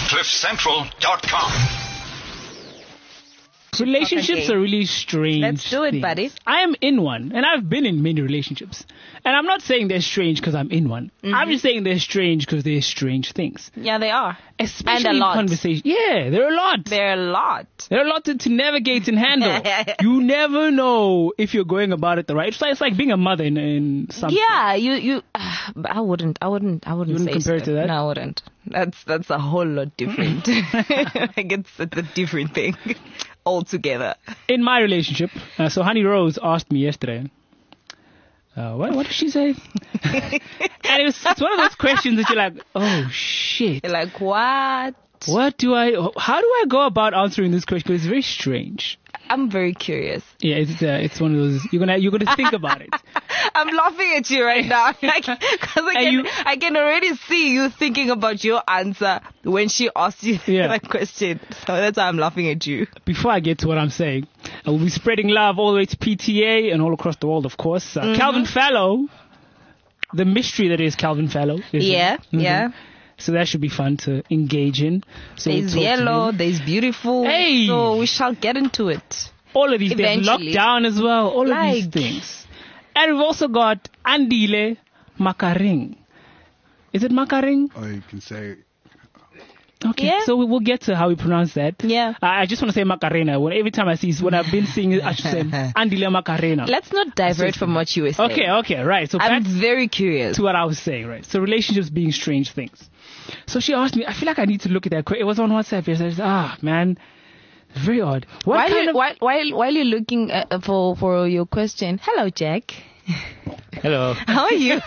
CliffCentral.com. Relationships are really strange. Let's do it, things. buddy. I am in one, and I've been in many relationships. And I'm not saying they're strange because I'm in one. I'm just saying they're strange because they're strange things. Yeah, they are. Especially And a lot. in conversation. Yeah, there are a lot. They're a lot. There are a lot to navigate and handle. You never know if you're going about it the right. It's like being a mother in some. Yeah, you. But I wouldn't wouldn't say compare it so. to that? No, I wouldn't. That's a whole lot different. Like it's a different thing altogether. In my relationship, so Honey Rose asked me yesterday. What did she say? And it's one of those questions that you're like, oh shit. You're like, what? How do I go about answering this question? Because it's very strange. I'm very curious. Yeah, it's one of those. You're gonna think about it. I'm laughing at you right now, because I can already see you thinking about your answer when she asked you that question. So that's why I'm laughing at you. Before I get to what I'm saying, I will be spreading love all the way to PTA and all across the world, of course. Calvin Fallow, the mystery that is Calvin Fallow. Yeah. So that should be fun to engage in. So there's yellow, there's beautiful. Hey! So we shall get into it. All of these, there's lockdown as well. All of these things. And we've also got Andile Makaring. Is it Makaring? Or you can say... Okay, yeah. So we'll get to how we pronounce that. Yeah. I just want to say Macarena. Every time I see what I've been seeing, I should say Andile Macarena. Let's not divert from what you were saying. Okay, right. So I'm very curious. To what I was saying, right? So relationships being strange things. So she asked me, I feel like I need to look at that. It was on WhatsApp. I said, man, very odd. While you're looking for your question, hello, Jack. Hello. How are you?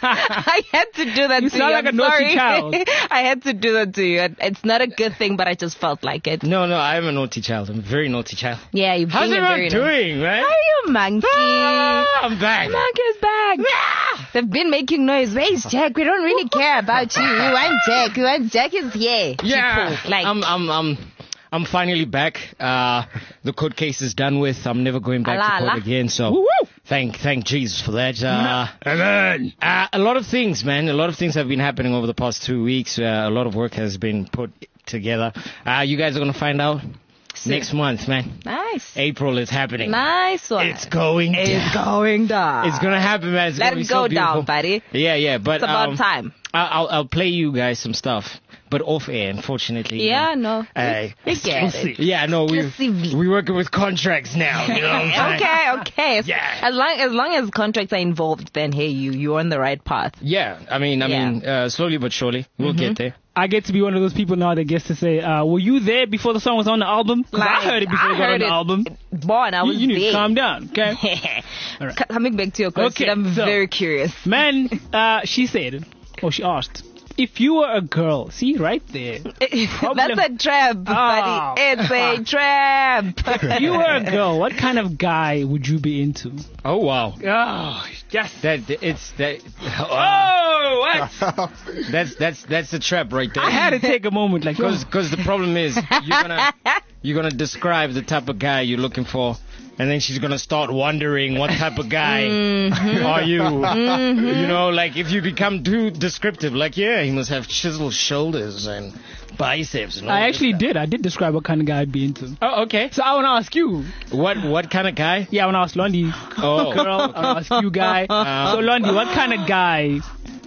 I had to do that you to you. sound like a naughty child. I had to do that to you. It's not a good thing, but I just felt like it. No, I'm a naughty child. I'm a very naughty child. Yeah, you're How's everyone doing, right? How are you, monkey? I'm back. Monkey's back. They've been making noise. Where's Jack? We don't really care about you. We want Jack. Jack is here. Yeah. Like, I'm finally back. The court case is done with. I'm never going back to court again. So woo-woo. Thank Jesus for that. Amen. A lot of things, man. A lot of things have been happening over the past 2 weeks. A lot of work has been put together. You guys are going to find out next month, man. Nice. April is happening. Nice one. It's going down. It's going down. It's going to happen, man. It's Let gonna it be go so down, buddy. Yeah. But it's about time. I'll play you guys some stuff. But off air, unfortunately. Yeah, no. Exclusive. Yeah, no, we're working with contracts now. You know what I'm saying? Okay. Yeah. As long as contracts are involved, then hey, you're on the right path. Yeah, I mean, slowly but surely we'll get there. I get to be one of those people now that gets to say, were you there before the song was on the album? I heard it before it got on the album. Born, I was you need there. to calm down, okay? All right. Coming back to your question, I'm very curious. Man, she asked, if you were a girl, see right there. That's a trap, buddy. It's a trap. If you were a girl, what kind of guy would you be into? Oh wow. Oh, yes. Oh, what? That's the trap right there. I had to take a moment, like, because the problem is you're gonna describe the type of guy you're looking for. And then she's going to start wondering what type of guy are you. You know, like if you become too descriptive, like, he must have chiseled shoulders and biceps. And all I actually did. I did describe what kind of guy I'd be into. Oh, okay. So I want to ask you. What kind of guy? Yeah, I want to ask Londi. Oh. Girl, I want to ask you, guy. So Londi, what kind of guy...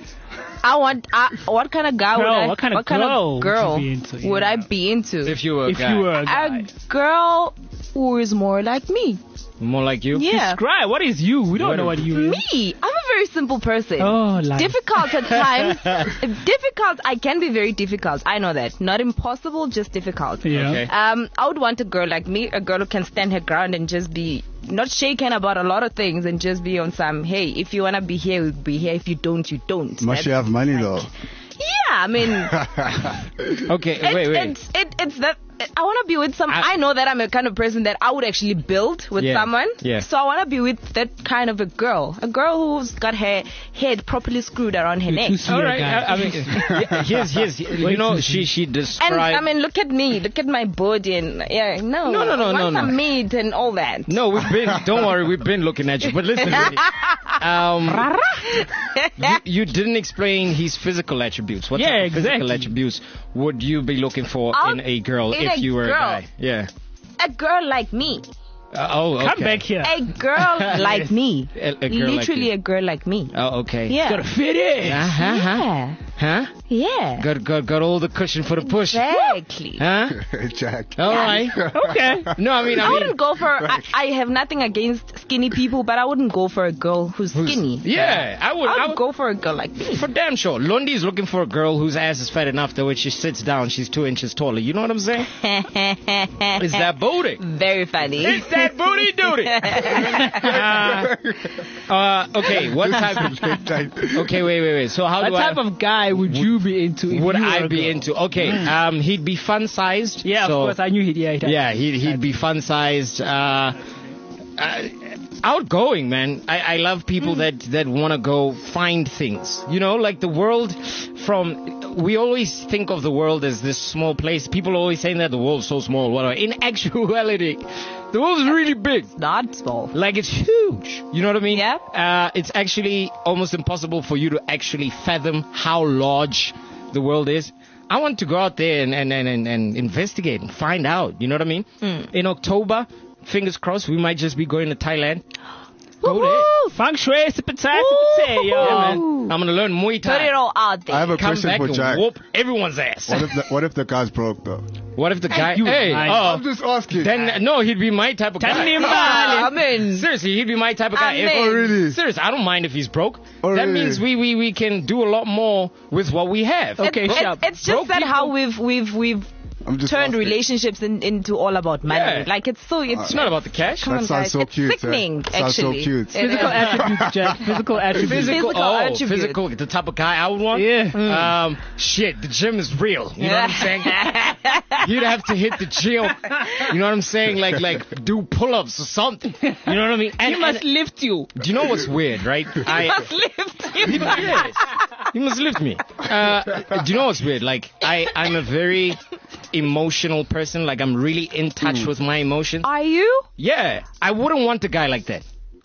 what kind of guy what kind of girl would I be into? If you were a guy. A girl who is more like me. More like you? Yeah. Describe. What is you? We don't know what you is. Me. I'm a very simple person. Oh, life. Difficult at times. I can be very difficult. I know that. Not impossible, just difficult. Yeah. Okay. I would want a girl like me, a girl who can stand her ground and just be not shaken about a lot of things and just be on some, hey, if you want to be here, we'll be here. If you don't, you don't. Must you have money though? Yeah, I mean. Okay, wait. It's that. I want to be with I know that I'm a kind of person that I would actually build with someone. Yeah. So I want to be with that kind of a girl who's got her head properly screwed around her neck. All right. I mean, here's you know, she described. And I mean, look at me, look at my body, and no. Once I'm made and all that. No, don't worry, we've been looking at you. But listen, you didn't explain his physical attributes. What type of physical attributes would you be looking for in a girl if you were a guy? Yeah. A girl like me. Okay. Come back here. A girl like me. A girl literally like a girl like me. Oh, okay. Yeah. Gotta fit in. Yeah. Huh? Yeah. Got all the cushion for the push. Exactly. Huh? Jack. All right. Okay. No, I mean, I wouldn't go for. I have nothing against skinny people, but I wouldn't go for a girl who's skinny. Yeah, I would go for a girl like me. For damn sure. Londi is looking for a girl whose ass is fat enough that when she sits down, she's 2 inches taller. You know what I'm saying? It's that booty. Very funny. It's that booty duty. Okay, what type? Okay, wait. So how what type of guy would you be into? Would I be into? Okay, he'd be fun sized. Yeah, of course. I knew he'd. Yeah, he'd be fun sized. Outgoing, man. I love people that want to go find things. You know, like the world we always think of the world as this small place. People are always saying that the world's so small, whatever. In actuality, the world is really big. It's not small. Like, it's huge. You know what I mean? Yeah. It's actually almost impossible for you to actually fathom how large the world is. I want to go out there and investigate and find out. You know what I mean? In October, fingers crossed, we might just be going to Thailand. Go there. Feng Shui, yeah, man. I'm gonna learn Muay Thai. Put it all out there. I have a Come question back for and Jack. whoop everyone's ass. What if the guy's broke though? What if the guy? I'm just asking. Then no, he'd be my type of guy. I mean, Seriously, he'd be my type of guy. Oh, really? Seriously, I don't mind if he's broke. Oh, that really? means we can do a lot more with what we have. Okay, it's just that how we've turned asking. relationships into all about money. Yeah. Like it's not about the cash. Come on, That sounds guys. so It's cute. sickening, Sounds so actually. cute. Physical attributes, Jack. Physical attributes. Physical. The type of guy I would want. Yeah. Shit, the gym is real. You know what I'm saying? You'd have to hit the gym. You know what I'm saying? Like do pull-ups or something. You know what I mean? He must lift you. Do you know what's weird, right? He must lift you. Yes. He must lift me. Do you know what's weird? Like, I'm a very emotional person. Like, I'm really in touch with my emotions. Are you? Yeah. I wouldn't want a guy like that.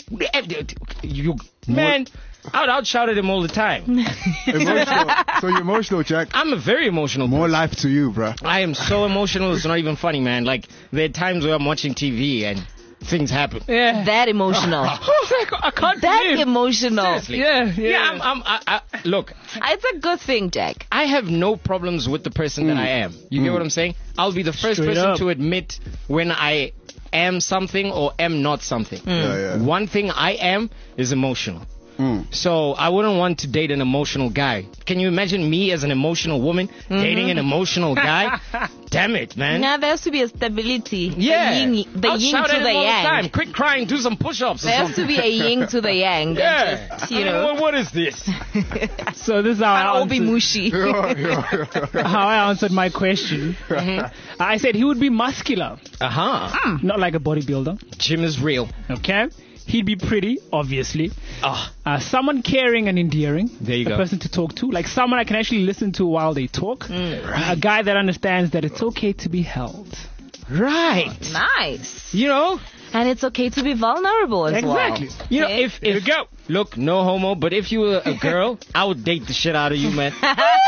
Man, I would outshout at him all the time. Emotional. So you're emotional, Jack. I'm a very emotional person. More life to you, bro. I am so emotional, it's not even funny, man. Like, there are times where I'm watching TV and things happen. Yeah. That emotional. I can't That believe. Oh, emotional. Seriously. Yeah. Look, It's a good thing, Jack. I have no problems with the person that I am. You get what I'm saying? I'll be the first Straight person up. to admit when I am something or am not something. Yeah. One thing I am is emotional. So I wouldn't want to date an emotional guy. Can you imagine me as an emotional woman dating an emotional guy? Damn it, man. Now there has to be a stability. Yeah. The yin I'll to shout at the him all the yang. time. Quit crying, do some push-ups or There has something. to be a yin to the yang. Yeah. Just, you know. What is this? So this is how I Obi answered, Mushi. how I answered my question. I said he would be muscular, not like a bodybuilder. Gym is real. Okay. He'd be pretty, obviously. Ah. Someone caring and endearing. There you a go. person to talk to. Like someone I can actually listen to while they talk. A guy that understands that it's okay to be held. Right. Nice. You know? And it's okay to be vulnerable as well. Exactly. You know, Okay. if go. Look, no homo, but if you were a girl, I would date the shit out of you, man.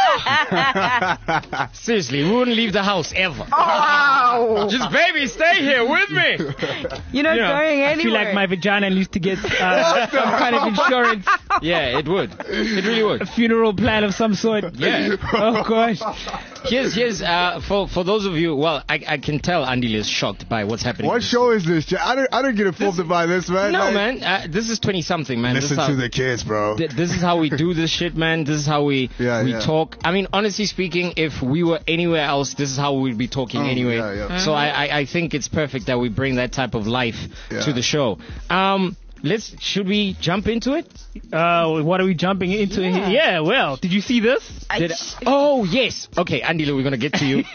Seriously, we wouldn't leave the house ever. Wow. Just, baby, stay here with me. You're not Yeah. going I anywhere. feel like my vagina needs to get some kind of insurance, Yeah, it would. It really a would. funeral plan of some sort. Yeah. Oh gosh. Here's for those of you. Well, I can tell Andile is shocked by what's happening. What show is this, Jack? I don't get informed by this, man. No, Like, man. This is 20-something, man. Listen to the kids, bro. This is how we do this shit, man. This is how we Yeah. talk. I mean, honestly speaking, if we were anywhere else, this is how we'd be talking anyway. yeah. So I think it's perfect that we bring that type of life Yeah. to the show. should we jump into it? What are we jumping into? Yeah, well, did you see this? Oh, yes. Okay, Andile, we're going to get to you.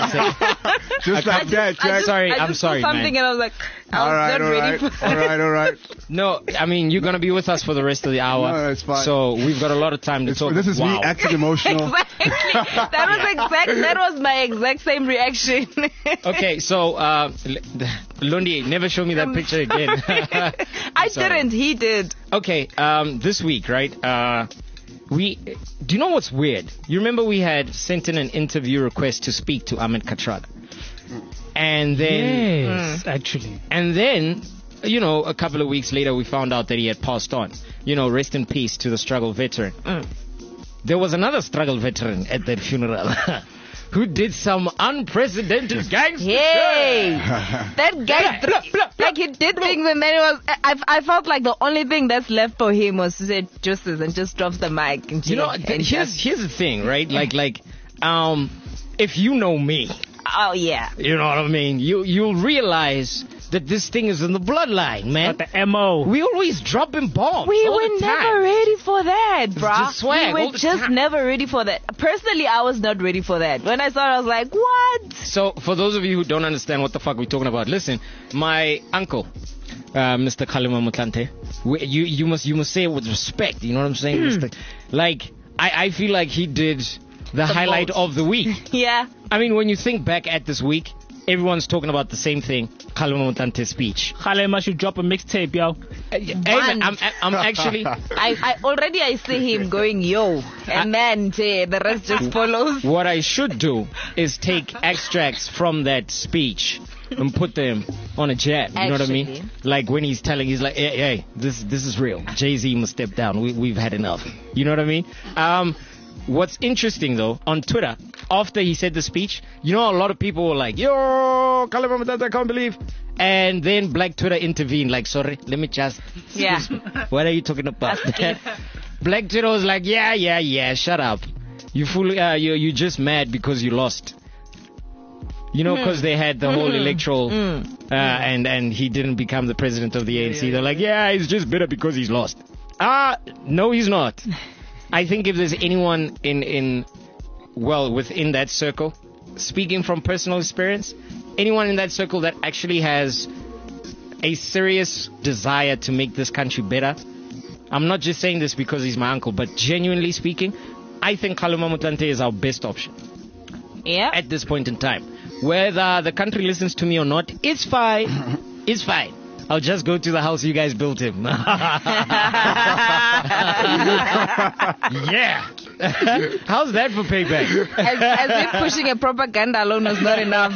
Just like that, Jack. I'm sorry, something man. and I was like, I was not ready for that. All right. No, I mean, you're going to be with us for the rest of the hour. No, it's fine. So we've got a lot of time to talk. This is me acting emotional. Exactly. That was my exact same reaction. Okay, so Lundi, never show me that picture again. I didn't. He did. Okay, this week, right? Do you know what's weird? You remember we had sent in an interview request to speak to Ahmed Kathrada, and then actually, and then a couple of weeks later we found out that he had passed on. Rest in peace to the struggle veteran. There was another struggle veteran at that funeral. Who did some unprecedented gangster shit. That guy, he did things, and then it was. I felt like the only thing that's left for him was to say justice and just drop the mic. And here's the thing, right? Like, if you know me, oh yeah, you know what I mean. You'll realize that this thing is in the bloodline, man. But the MO. We always dropping bombs. We were never ready for that, bruh. Just swag we were just never ready for that. Personally, I was not ready for that. When I saw it, I was like, what? So, for those of you who don't understand what the fuck we're talking about, listen, my uncle, Mr. Kgalema Motlanthe, you must say it with respect. You know what I'm saying? Mr. Like, I feel like he did the highlight of the week. Yeah. I mean, when you think back at this week, everyone's talking about the same thing. Kgalema Motlanthe's speech. Kgalema should drop a mixtape, yo. Hey, man, I'm actually. I see him going yo, and then the rest just follows. What I should do is take extracts from that speech and put them on a jab. You know what I mean? Like when he's like, hey, this is real. Jay-Z must step down. We've had enough. You know what I mean? What's interesting though, on Twitter, after he said the speech, a lot of people were like, yo, Kgalema Motlanthe, I can't believe. And then Black Twitter intervened, like, sorry, let me just. Yeah. What are you talking about? Black Twitter was like, yeah, shut up. You fool, you're just mad because you lost. Because they had the whole electoral, and he didn't become the president of the ANC. They're like, yeah, he's just bitter because he's lost. No, he's not. I think if there's anyone within that circle, speaking from personal experience, anyone in that circle that actually has a serious desire to make this country better, I'm not just saying this because he's my uncle, but genuinely speaking, I think Kgalema Motlanthe is our best option. Yeah. At this point in time. Whether the country listens to me or not, it's fine. It's fine. I'll just go to the house you guys built him. Yeah. How's that for payback? As if pushing a propaganda alone was not enough.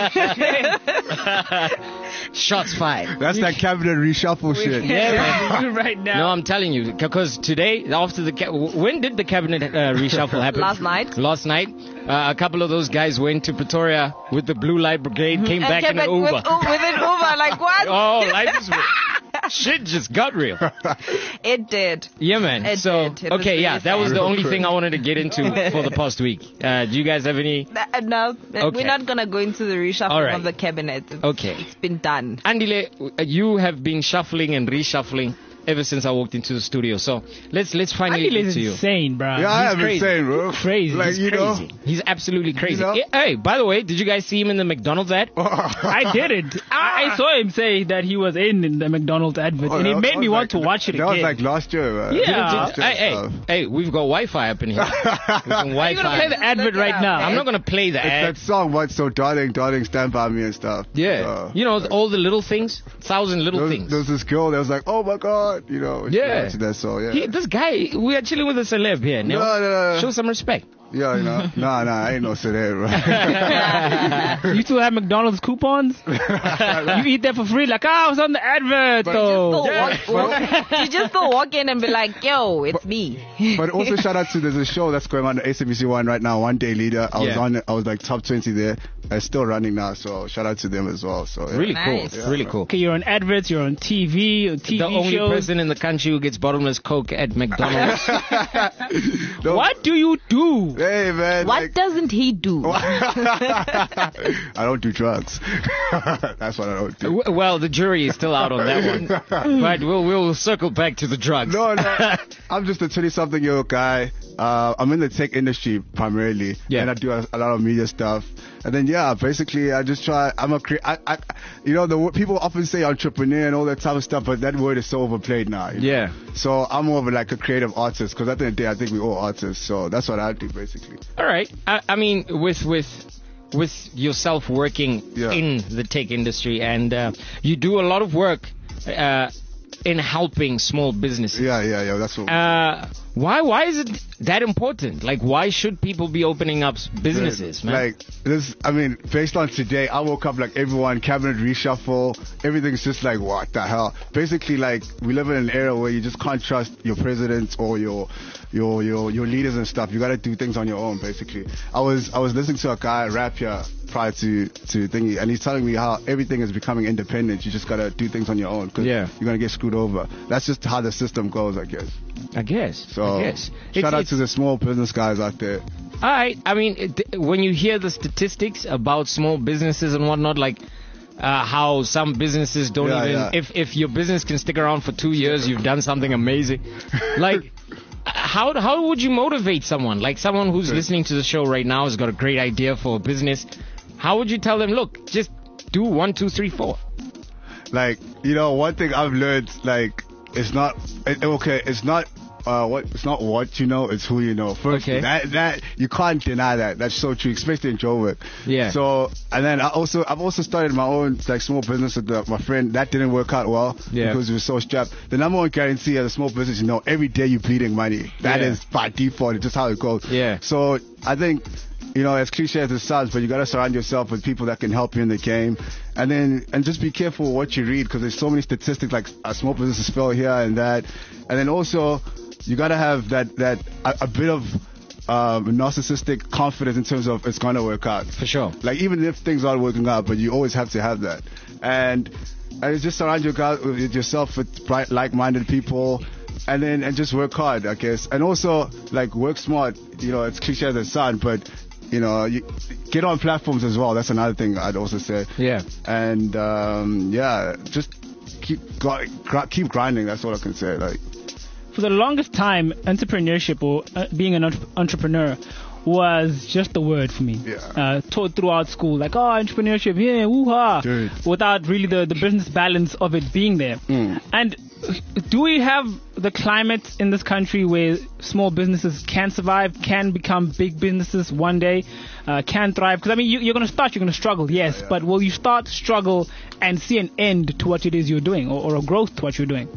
Shots fired. That's that cabinet reshuffle shit. Yeah, man. Right now. No, I'm telling you, because today, after when did the cabinet reshuffle happen? Last night. Last night. A couple of those guys went to Pretoria with the Blue Light Brigade, came back in an Uber. With an Uber, like what? Oh, life is real. Shit just got real. It did. Yeah, man. It did. It okay, yeah, that was the only thing I wanted to get into for the past week. Do you guys have any? No, okay. We're not going to go into the reshuffling of the cabinet. It's been done. Andile, you have been shuffling and reshuffling ever since I walked into the studio. So let's finally get to you. Insane, bro. Yeah, I am insane, bro. Crazy. Like, he's crazy. He's absolutely crazy. Hey, by the way, did you guys see him in the McDonald's ad? I didn't. I saw him say that he was in the McDonald's advert, and it made me want to watch it again. That was like last year, man. Yeah. Hey, we've got Wi-Fi up in here. Are you going to play the advert right now? I'm not going to play the ad. It's that song, What's So Darling, Stand By Me and stuff. Yeah. All the little things, 1,000 little things. There was this girl that was like, oh my God, Yeah. That song, yeah. This guy, we are chilling with a celeb here. No. Show some respect. Yeah, Nah, I ain't no celeb, bro. You still have McDonald's coupons? You eat that for free? Like, I was on the advert, though. You just go walk in and be like, yo, it's me. But also shout out to, there's a show that's going on at SABC1 right now, One Day Leader. I was like top 20 there. it's still running now. So shout out to them as well. So really Nice. cool, really cool. Okay, you're on adverts, you're on TV The only shows. person in the country who gets bottomless Coke at McDonald's. What do you do? Hey man, What doesn't he do? I don't do drugs. That's what I don't do. Well, the jury is still out on that one, but we'll circle back to the drugs. No, I'm just a 20-something-year-old guy. I'm in the tech industry primarily, and I do a lot of media stuff. And then basically I just try. The people often say entrepreneur and all that type of stuff, but that word is so overplayed now. Yeah. So I'm more of like a creative artist, because at the end of the day, I think we're all artists. So that's what I do basically. All right. I mean, with yourself working in the tech industry, and you do a lot of work in helping small businesses. Yeah. That's what. Why is it that important? Like, why should people be opening up businesses, man? Like this, I mean, based on today, I woke up like everyone, cabinet reshuffle, everything's just like, what the hell? Basically, like, we live in an era where you just can't trust your president or your leaders and stuff. You got to do things on your own, basically. I was listening to a guy rap here prior to thingy, and he's telling me how everything is becoming independent. You just got to do things on your own, because you're going to get screwed over. That's just how the system goes, I guess. So, shout out to the small business guys out there. All right. I mean, when you hear the statistics about small businesses and whatnot, like how some businesses don't if your business can stick around for 2 years, you've done something amazing. Like, how would you motivate someone? Like someone who's listening to the show right now has got a great idea for a business. How would you tell them, look, just do 1, 2, 3, 4? Like, one thing I've learned, like, it's not what you know, it's who you know. First, that you can't deny that. That's so true, especially in Joburg. Yeah. So, and then I've also started my own like small business with my friend. That didn't work out well because we were so strapped. The number one guarantee as a small business, every day you're bleeding money. That is by default. It's just how it goes. Yeah. So I think, as cliche as it sounds, but you got to surround yourself with people that can help you in the game. And just be careful what you read, because there's so many statistics like small businesses fail here and that. And then also, you got to have a bit of narcissistic confidence in terms of it's going to work out. For sure. Like, even if things aren't working out, but you always have to have that. And just surround yourself with bright, like-minded people. And just work hard, I guess. And also, like, work smart. It's cliche as it sounds, but you get on platforms as well. That's another thing I'd also say. Yeah. And just keep grinding. That's all I can say. Like, for the longest time, entrepreneurship or being an entrepreneur was just the word for me. Yeah. Taught throughout school, like, entrepreneurship, yeah, woo-ha, without really the business balance of it being there. And do we have the climate in this country where small businesses can survive, can become big businesses one day, can thrive? Because, I mean, you're going to start, you're going to struggle, yes, but will you start, struggle, and see an end to what it is you're doing, or a growth to what you're doing?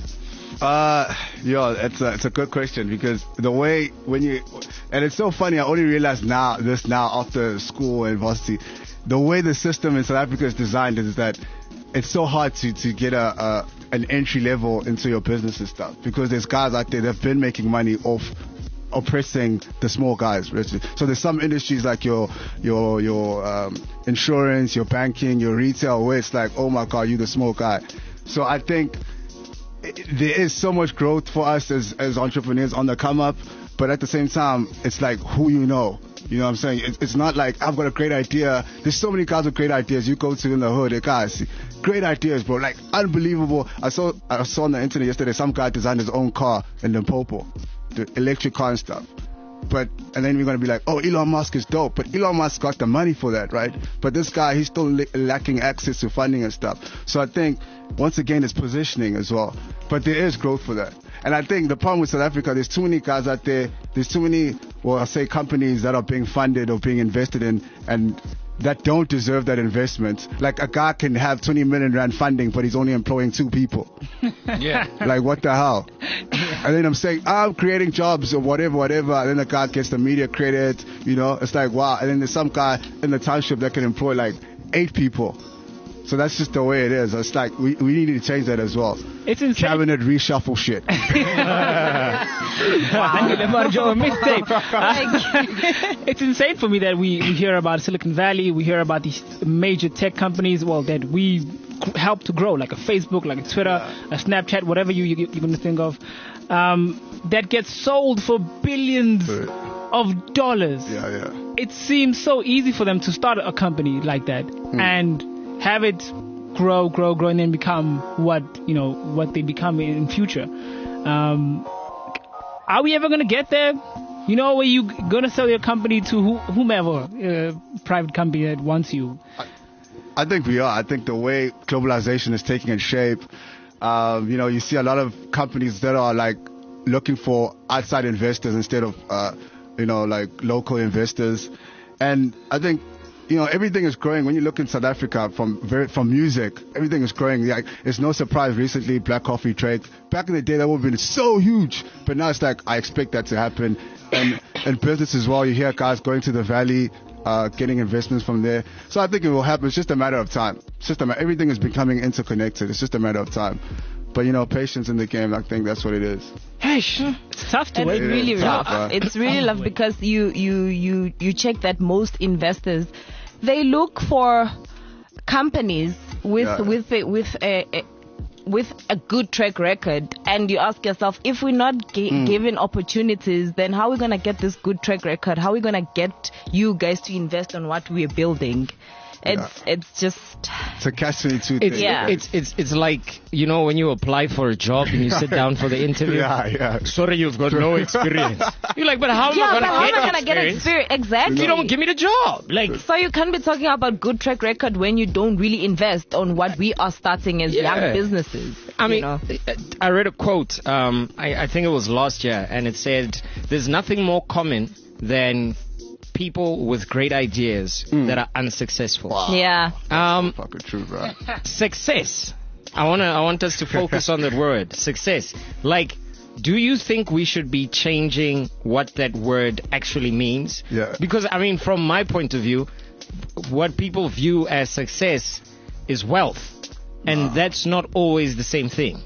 It's a good question, because the way and it's so funny, I only realized now after school and varsity, the way the system in South Africa is designed is that it's so hard to get an entry level into your business and stuff, because there's guys out there that have been making money off oppressing the small guys. So there's some industries like your insurance, your banking, your retail, where it's like, oh my God, you're the small guy. So I think there is so much growth for us as entrepreneurs on the come up, but at the same time, it's like who you know. You know what I'm saying? It's not like I've got a great idea. There's so many guys with great ideas. You go to in the hood, guys, great ideas, bro. Like, unbelievable. I saw on the internet yesterday, some guy designed his own car in Limpopo, the electric car and stuff. And then we're going to be like, oh, Elon Musk is dope. But Elon Musk got the money for that, right? But this guy, he's still lacking access to funding and stuff. So I think, once again, it's positioning as well. But there is growth for that. And I think the problem with South Africa, there's too many guys out there. There's too many, well, I say companies that are being funded or being invested in and that don't deserve that investment. Like, a guy can have 20 million rand funding, but he's only employing 2 people. Yeah. Like, what the hell? And then I'm saying, I'm creating jobs or whatever. And then the guy gets the media credit, It's like, wow. And then there's some guy in the township that can employ like 8 people. So that's just the way it is. It's like we need to change that as well. It's insane. Cabinet reshuffle shit. It's insane for me that we hear about Silicon Valley, we hear about these major tech companies, well, that we help to grow, like a Facebook, like a Twitter, a Snapchat, whatever you're going to think of, that gets sold for billions of dollars. Yeah. It seems so easy for them to start a company like that and have it grow, and then become what they become in future. Are we ever going to get there? Where you going to sell your company to whomever, private company that wants you? I think we are. I think the way globalization is taking in shape, you see a lot of companies that are like looking for outside investors instead of, like local investors. And I think, everything is growing. When you look in South Africa from music, everything is growing. Like, it's no surprise recently, Black Coffee Drake. Back in the day, that would have been so huge. But now it's like, I expect that to happen. And business as well, you hear guys going to the Valley, getting investments from there. So I think it will happen. It's just a matter of time. Everything is becoming interconnected. It's just a matter of time. But, patience in the game, I think that's what it is. Hey, it's tough to wait. It's really rough. It's really rough because you check that most investors, they look for companies with a good track record, and you ask yourself, if we're not given opportunities, then how are we going to get this good track record? How are we going to get you guys to invest on what we're building? It's just... It's a catch-22 thing. It's like, when you apply for a job and you sit down for the interview. Yeah. Sorry, you've got no experience. You're like, but how am I going to get experience? Exactly. You don't give me the job. So you can't be talking about good track record when you don't really invest on what we are starting as young businesses. I mean, I read a quote, I think it was last year, and it said, there's nothing more common than people with great ideas that are unsuccessful. Wow. Yeah. Fucking true, bro. Success. I want us to focus on that word, success. Like, do you think we should be changing what that word actually means? Yeah. Because, from my point of view, what people view as success is wealth. And that's not always the same thing.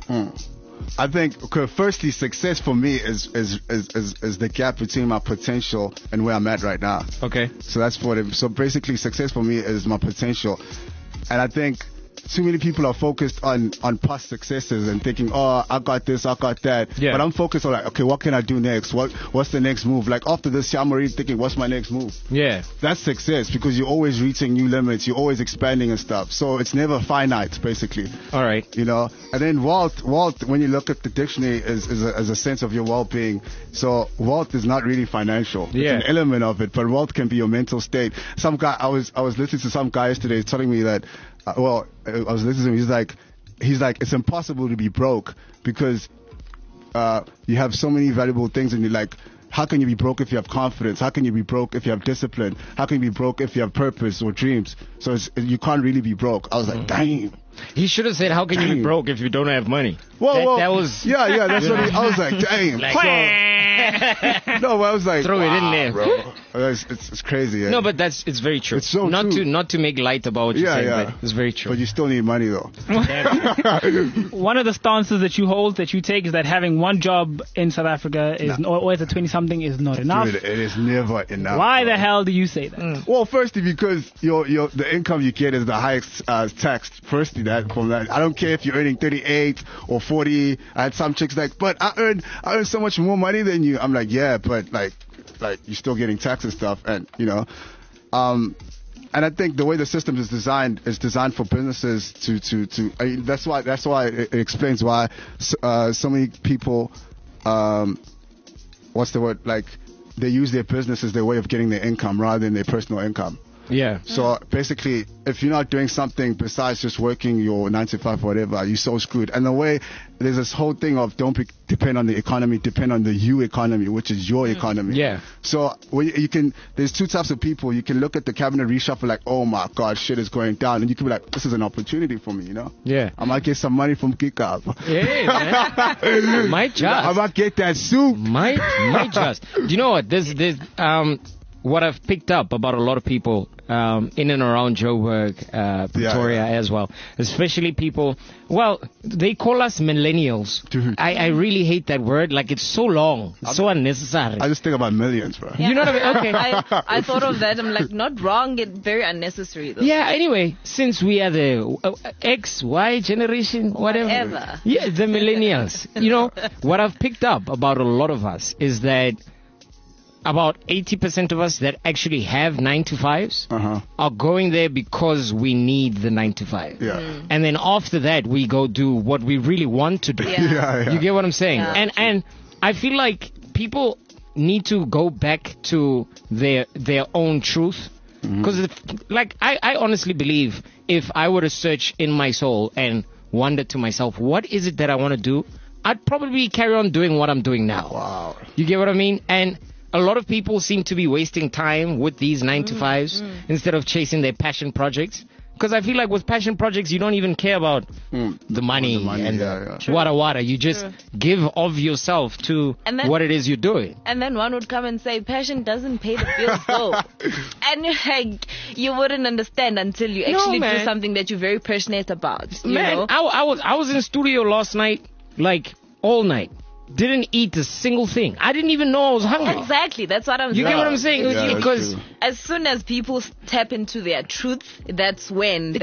I think, firstly, success for me is the gap between my potential and where I'm at right now. Okay. So that's what so basically, success for me is my potential. And I think too many people are focused on past successes and thinking, oh, I got this, I got that. Yeah. But I'm focused on like, okay, what can I do next? What's the next move? Like after this, I'm already thinking, what's my next move? Yeah. That's success because you're always reaching new limits. You're always expanding and stuff. So it's never finite, basically. All right. And then wealth, when you look at the dictionary, is a sense of your well-being. So wealth is not really financial. Yeah. It's an element of it, but wealth can be your mental state. Some guy, I was listening to some guy yesterday telling me that, I was listening to him. He's like, it's impossible to be broke because you have so many valuable things, and you're like, how can you be broke if you have confidence? How can you be broke if you have discipline? How can you be broke if you have purpose or dreams? So you can't really be broke. I was like, damn. He should have said, how can you be broke if you don't have money? That was... Yeah, that's what I was like, damn. No, I was like, throw it in there, bro. It's crazy. Yeah. No, but it's very true. It's so not true. Not to make light about what you're saying, but it's very true. But you still need money, though. One of the stances that you take is that having one job in South Africa or as a 20-something is not enough. Dude, it is never enough. Why the hell do you say that? Well, firstly, because the income you get is the highest taxed. Firstly, I don't care if you're earning 38 or 40. I had some chicks like, but I earn so much more money than you. I'm like, yeah, but like you're still getting tax and stuff, and and I think the way the system is designed for businesses to that's why it explains why so many people what's the word, like they use their business as their way of getting their income rather than their personal income. Yeah. So basically, if you're not doing something besides just working your 9 to 5 or whatever, you're so screwed. And the way there's this whole thing of don't depend on the economy, depend on the you economy, which is your economy. Yeah. So there's two types of people. You can look at the cabinet reshuffle like, oh my God, shit is going down, and you can be like, this is an opportunity for me, Yeah. I might get some money from Kika. Yeah, man. Might just. I might get that soup. Might just. Do you know what? what I've picked up about a lot of people in and around Joburg, Pretoria as well, especially people, well, they call us millennials. Dude. I really hate that word. Like, it's so long. It's so unnecessary. I just think about millions, bro. Yeah. You know what I mean? Okay. I thought of that. I'm like, not wrong. It's very unnecessary, though. Yeah, anyway, since we are the X, Y generation, whatever. Yeah, the millennials. You know, what I've picked up about a lot of us is that about 80% of us that actually have 9-to-5s are going there because we need the 9-to-5. Yeah. And then after that, we go do what we really want to do. Yeah. You get what I'm saying? Yeah. And I feel like people need to go back to their own truth. Because, like, I honestly believe if I were to search in my soul and wonder to myself, what is it that I want to do? I'd probably carry on doing what I'm doing now. Wow. You get what I mean? And a lot of people seem to be wasting time with these 9-to-5s instead of chasing their passion projects. Because I feel like with passion projects, you don't even care about the money and wada. You just give of yourself to what it is you're doing. And then one would come and say, passion doesn't pay the bills, though. And you're like, you wouldn't understand until you actually do something that you're very passionate about. You know? I was in studio last night, like all night. Didn't eat a single thing. I didn't even know I was hungry. Exactly. That's what I'm saying. You get what I'm saying? Yeah, because as soon as people tap into their truth, that's when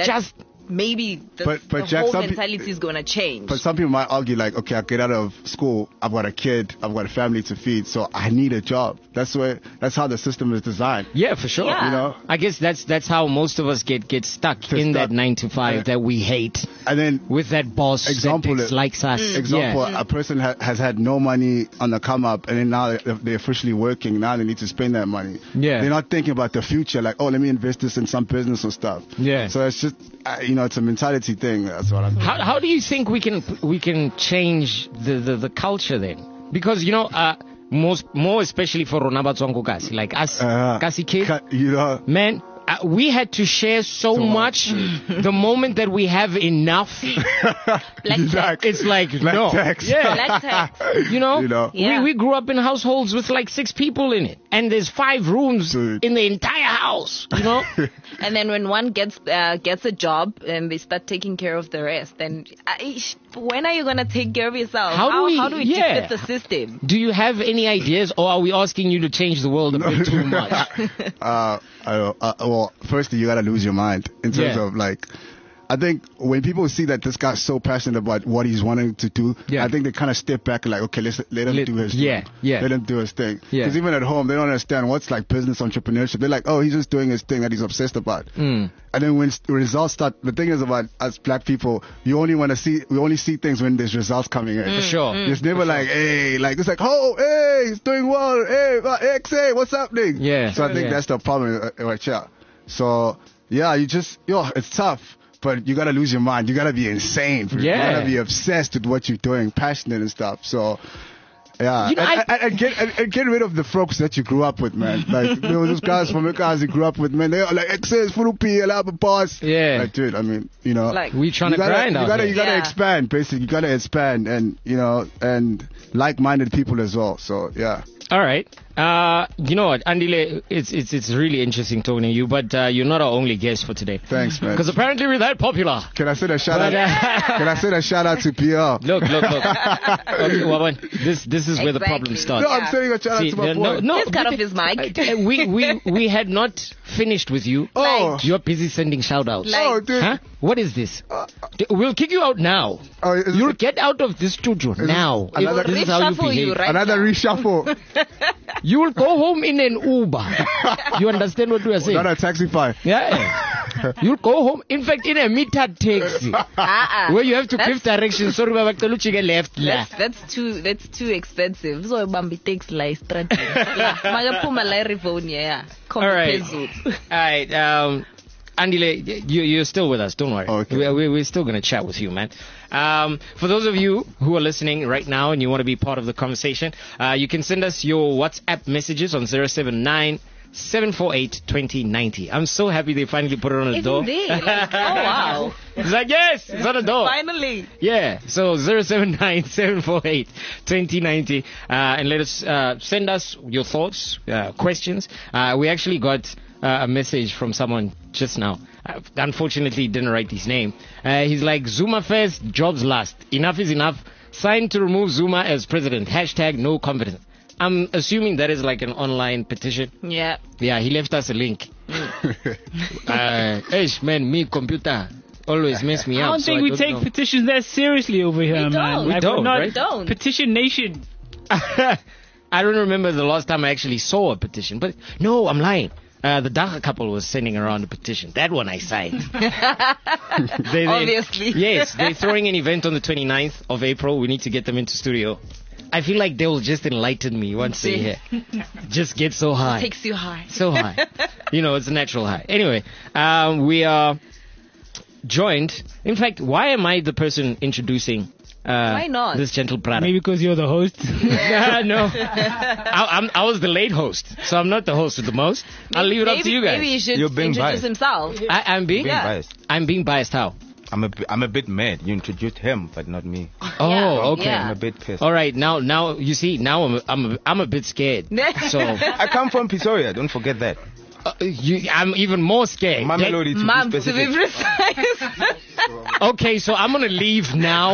maybe the Jack, whole mentality is going to change. But some people might argue like, okay, I get out of school, I've got a kid, I've got a family to feed, so I need a job. That's how the system is designed. Yeah, for sure. Yeah. You know? I guess that's how most of us get stuck in that 9-to-5 that we hate. And then with that boss example, that likes us. Example, a person has had no money on the come up, and then now they're officially working. Now they need to spend that money. Yeah. They're not thinking about the future, like, oh, let me invest this in some business or stuff. Yeah. So it's just, it's a mentality thing. That's what I'm. How do you think we can change the culture then? Because more especially for Rona Batswango Kasi, like us Kasi kids, man. We had to share so much the moment that we have enough. Black tax. It's like, no. Tax. Yeah. Black tax. Yeah. We grew up in households with like 6 people in it. And there's 5 rooms in the entire house, And then when one gets a job and they start taking care of the rest, then when are you going to take care of yourself? How do we defeat the system? Do you have any ideas, or are we asking you to change the world a bit too much? Well, firstly, you gotta lose your mind in terms of like. I think when people see that this guy's so passionate about what he's wanting to do, I think they kind of step back and like, okay, let him do his thing. Let him do his thing. Because even at home, they don't understand what's like business entrepreneurship. They're like, oh, he's just doing his thing that he's obsessed about. And then when results start, the thing is about us black people, we only see things when there's results coming in. For sure. It's never like, hey, like, it's like, oh, hey, he's doing well. Hey, XA, what's happening? Yeah. So I think that's the problem right here. So, yeah, it's tough. But you gotta lose your mind. You gotta be insane. You gotta be obsessed with what you're doing, passionate and stuff. So, yeah. And get rid of the folks that you grew up with, man. Like, those guys from the guys you grew up with, man. They are like, Excess, Furupi, Alaba Boss. Yeah. Like, dude, I mean, like, we trying to grind out here. You gotta expand, basically. You gotta expand and like-minded people as well. So, yeah. All right. You know what, Andile, it's really interesting talking to you, but you're not our only guest for today. Thanks, man. Because apparently we're that popular. Can I send a shout out? Can I send a shout out to PR? Look. Okay, Wawan, this is where the problem starts. No, I'm sending a shout out to my boy. No, Just cut off his mic. We had not finished with you. Oh. You're busy sending shout outs. Oh, dude. Huh? What is this? We'll kick you out now. You'll get out of this studio now. This is how you behave. Another reshuffle. You will go home in an Uber. You understand what we are saying? Not a Taxify. Yeah. You'll go home, in fact, in a metered taxi. Where you have to give directions. Sorry, left. That's too expensive. So bambi takes like strategy. Magapuma la phone yeah. All right. Andile, you're still with us. Don't worry. Okay. We're still going to chat with you, man. For those of you who are listening right now and you want to be part of the conversation, you can send us your WhatsApp messages on 079 2090. I'm so happy they finally put it on the It's door. there. Like, oh, wow. It's like, yes, it's on the door. Finally. Yeah, so 079-748-2090. And let us send us your thoughts, questions. We actually got a message from someone just now. Unfortunately, didn't write his name. He's like, Zuma first, jobs last. Enough is enough. Sign to remove Zuma as president. # no confidence. I'm assuming that is like an online petition. Yeah. Yeah, he left us a link. Man, me computer always mess me I up. don't think we take petitions that seriously over here, We man. don't. We Like, don't, we're not right? Don't. petition nation. I don't remember the last time I actually saw a petition, but no, I'm lying. The Daga couple was sending around a petition. That one I signed. Obviously. Yes, they're throwing an event on the 29th of April. We need to get them into studio. I feel like they will just enlighten me once they're here. Just get so high. Takes you high. So high. You know, it's a natural high. Anyway, we are joined. In fact, why am I the person introducing Why not? this gentle brother? Maybe because you're the host. No. I was the late host, so I'm not the host with the most. I'll leave it up to you guys. Maybe he should You're being introduce biased. himself. I'm being Being biased. I'm being biased. How? I'm a bit mad. You introduced him, but not me. Oh, Yeah, okay. yeah. I'm a bit pissed. All right. Now you see. Now I'm a bit scared. So I come from Pretoria. Don't forget that. I'm even more scared. Mamelodi to Mom, be to be specific. precise. Okay, so I'm gonna leave now.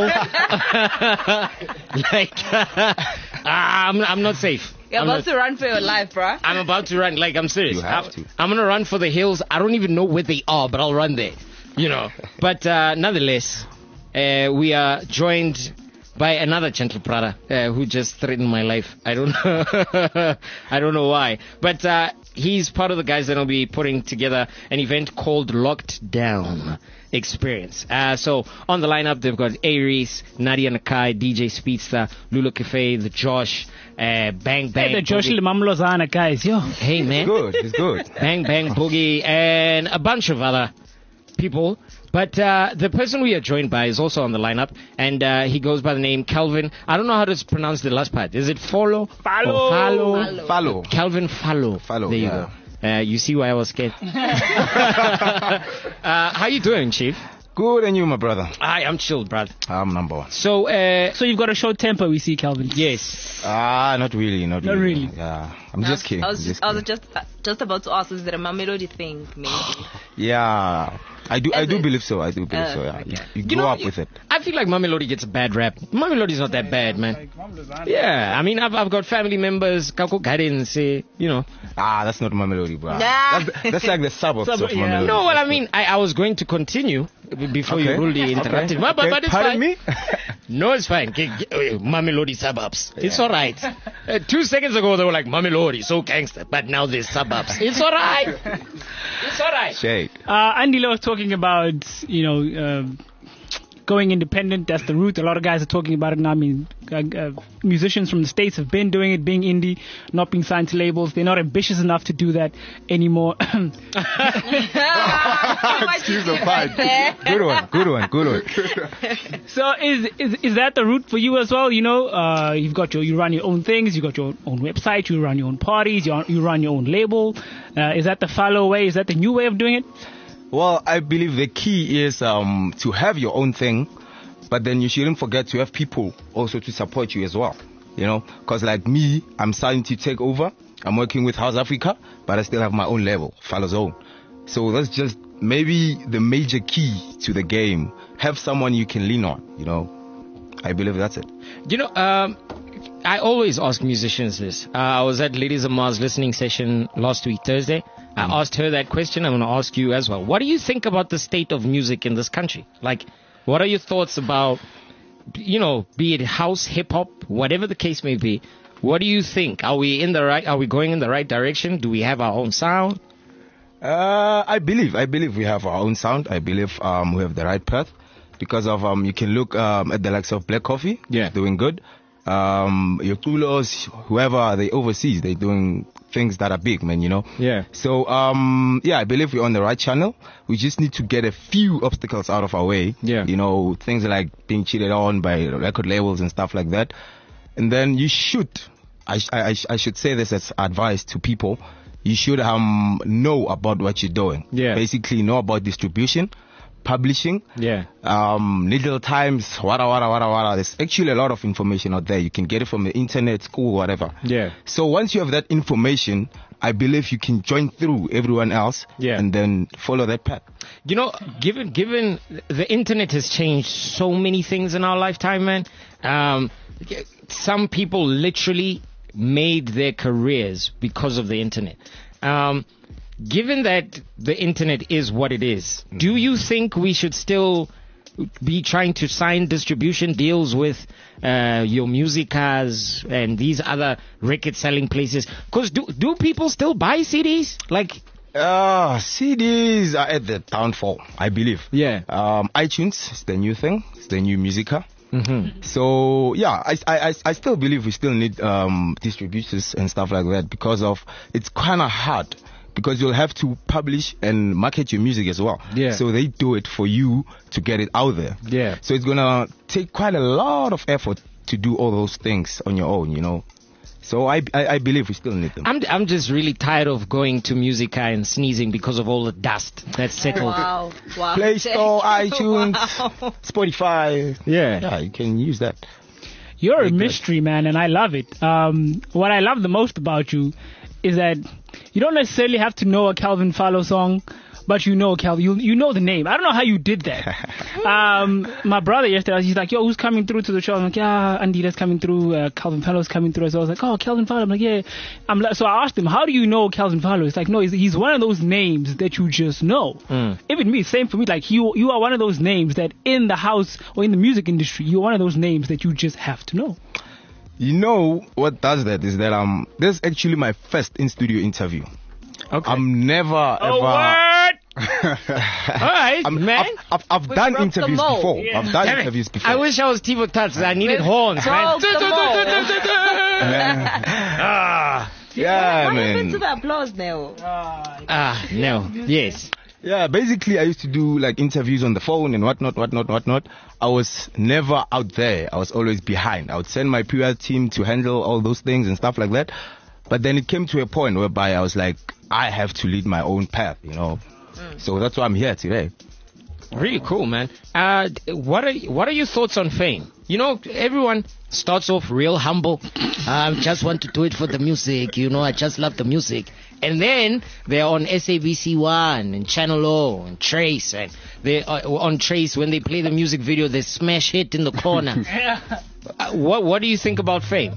I'm not safe. You're I'm about not- to run for your life, bruh. I'm about to run. Like, I'm serious. You have to. I'm gonna run for the hills. I don't even know where they are, but I'll run there. You know. But nonetheless, we are joined by another gentle brother who just threatened my life. I don't know. I don't know why. But he's part of the guys that will be putting together an event called Locked Down Experience. So on the lineup, they've got Aries, Nadia Nakai, DJ Speedster, Lulu Cafe, the Josh, Bang Bang. The Josh Boogie. Mamlozana guys, yo. Hey man. Good. It's good. Bang Bang Boogie, and a bunch of other people. But the person we are joined by is also on the lineup, and he goes by the name Calvin. I don't know how to pronounce the last part. Is it Follow? Fallow. Fallow. Follow. Calvin Fallow. Fallow, There you yeah. go. You see why I was scared. How you doing, Chief? Good, and you, my brother. I'm chilled, brother. I'm number one. So, So you've got a short temper, we see, Calvin. yes. Not really. Not Not really. really. Yeah. I'm just kidding. I I'm was just just about to ask, is it a Mamelodi thing, maybe? Yeah. I do Is it? believe so. I do believe so. Yeah. okay. You You grow know, up with it. I feel like Mamelodi gets a bad rap. Mamelodi's not that bad, man. Yeah, I mean, I've got family members, Kako Gardens, you know. That's not Mamelodi, bro. Nah. That's like the suburbs of Suburb, yeah. Mamelodi. No, well, I mean, I was going to continue before you Okay. rudely interrupted. Okay. But it's Pardon fine. me? No, it's fine. Mamelodi suburbs. It's all right. 2 seconds ago, they were like, Mamelodi, so gangster. But now there's suburbs. It's all right. It's all right. Shade. Andila was talking about, going independent. That's the route. A lot of guys are talking about it now. I mean, musicians from the States have been doing it, being indie, not being signed to labels. They're not ambitious enough to do that anymore. Excuse the pun. Good one. So is that the route for you as well? You know, you run your own things. You got your own website. You run your own parties. You run your own label. Is that the Fallow way? Is that the new way of doing it? Well, I believe the key is to have your own thing, but then you shouldn't forget to have people also to support you as well. You know, because like me, I'm starting to take over. I'm working with House Africa, but I still have my own label, Fallow Zone. So that's just maybe the major key to the game. Have someone you can lean on, you know. I believe that's it. You know, I always ask musicians this. I was at Ladies of Mars listening session last week, Thursday. I asked her that question. I'm going to ask you as well. What do you think about the state of music in this country? Like, what are your thoughts about, you know, be it house, hip hop, whatever the case may be? What do you think? Are we going in the right direction? Do we have our own sound? I believe we have our own sound. I believe we have the right path because of you can look at the likes of Black Coffee, Yeah. doing good. Your Kulos, whoever they overseas, they doing things that are big, man, you know. Yeah. So I believe we're on the right channel. We just need to get a few obstacles out of our way. Yeah. You know, things like being cheated on by record labels and stuff like that. And then you should, I should say this as advice to people. you should know about what you're doing. Yeah. Basically know about distribution, publishing, Yeah. Little Times, wada. There's actually a lot of information out there. You can get it from the internet, school, whatever. Yeah. So once you have that information, I believe you can join through everyone else and then follow that path. You know, given the internet has changed so many things in our lifetime, man. Some people literally made their careers because of the internet. Given that the internet is what it is, do you think we should still be trying to sign distribution deals with your musicas and these other record selling places? Because do people still buy CDs? Like, CDs are at the downfall, I believe. Yeah. iTunes is the new thing. It's the new musica. Mm-hmm. So yeah, I still believe we still need distributors and stuff like that, because of it's kind of hard, because you'll have to publish and market your music as well. Yeah. So they do it for you to get it out there. Yeah. So it's gonna take quite a lot of effort to do all those things on your own, you know. So I believe we still need them. I'm just really tired of going to Musica and sneezing because of all the dust that's settled. Wow. Play Store, iTunes, Wow. Spotify. Yeah. You can use that. You're a mystery, man, and I love it. What I love the most about you is that you don't necessarily have to know a Calvin Fallo song, but you know Calvin. You know the name. I don't know how you did that. My brother yesterday, he's like, "Yo, who's coming through to the show?" I'm like, "Yeah, Andida's coming through. Calvin Fallo's coming through." So I was like, "Oh, Calvin Fallo." I'm like, "Yeah." So I asked him, "How do you know Calvin Fallo?" It's like, "No, he's one of those names that you just know." Even me, same for me. Like you are one of those names that in the house or in the music industry, you're one of those names that you just have to know. You know what does that is that this is actually my first in-studio interview. Okay. I'm never ever. What? All right, man. I've done broke the interviews mold. before. Yeah. I've done Damn it. interviews before. I wish I was Tivo Tats. I needed horns, man. Broke the mold. Yeah, What happened man. to the applause now? No. Yes. Yeah, basically I used to do like interviews on the phone and whatnot. I was never out there. I was always behind. I would send my PR team to handle all those things and stuff like that. But then it came to a point whereby I was like, I have to lead my own path, you know. So that's why I'm here today. Really cool, man. What are your thoughts on fame? You know, everyone starts off real humble. I just want to do it for the music. You know, I just love the music. And then they're on SABC1 and Channel O and Trace. And they on Trace, when they play the music video, they smash hit in the corner. What do you think about fame?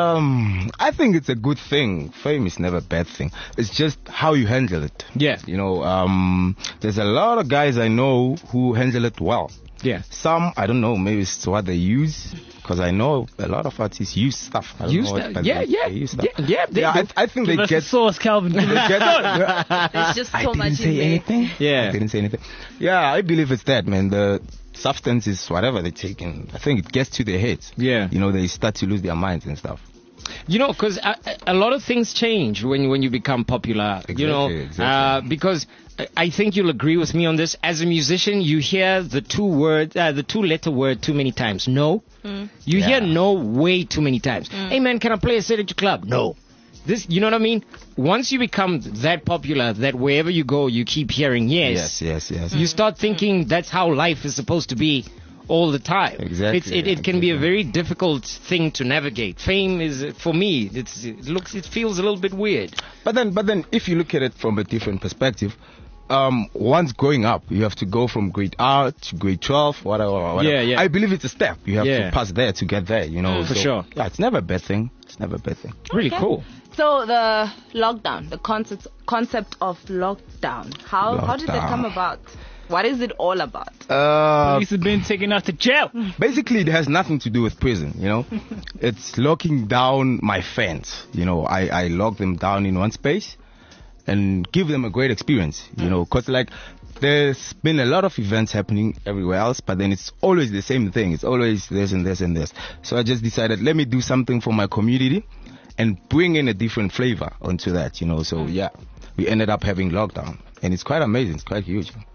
I think it's a good thing. Fame is never a bad thing. It's just how you handle it. Yeah. You know, there's a lot of guys I know who handle it well. Yeah. Some, I don't know, maybe it's what they use. Because I know a lot of artists use stuff. I don't know what, but they use stuff. I think they Give us get the source, Calvin. they get There's just I so didn't much say in there. anything. Yeah. I didn't say anything. Yeah, I believe it's that, man. The substance is whatever they take, and I think it gets to their heads. Yeah. You know, they start to lose their minds and stuff. You know, because a lot of things change when you become popular. Exactly, you know, exactly. because I think you'll agree with me on this. As a musician, you hear the two-letter word too many times. No. You hear no way too many times. Hey man, can I play a set at your club? No. This, you know what I mean? Once you become that popular, that wherever you go, you keep hearing yes. Yes. You start thinking that's how life is supposed to be all the time. Exactly. It can be a very difficult thing to navigate. Fame is, for me, it feels a little bit weird. But then, if you look at it from a different perspective, once growing up, you have to go from grade R to grade 12, whatever. Yeah. I believe it's a step. You have Yeah. to pass there to get there, you know. For So, sure. Yeah, it's never a bad thing. Really Okay. cool. So the lockdown, the concept of lockdown. How did that Lockdown. come about? What is it all about? Police have been taking us to jail. Basically, it has nothing to do with prison, you know. It's locking down my fans. You know, I lock them down in one space and give them a great experience, you know, because like there's been a lot of events happening everywhere else, but then it's always the same thing. It's always this and this and this. So I just decided, let me do something for my community and bring in a different flavor onto that, you know. So yeah, we ended up having lockdown, and it's quite amazing. It's quite huge.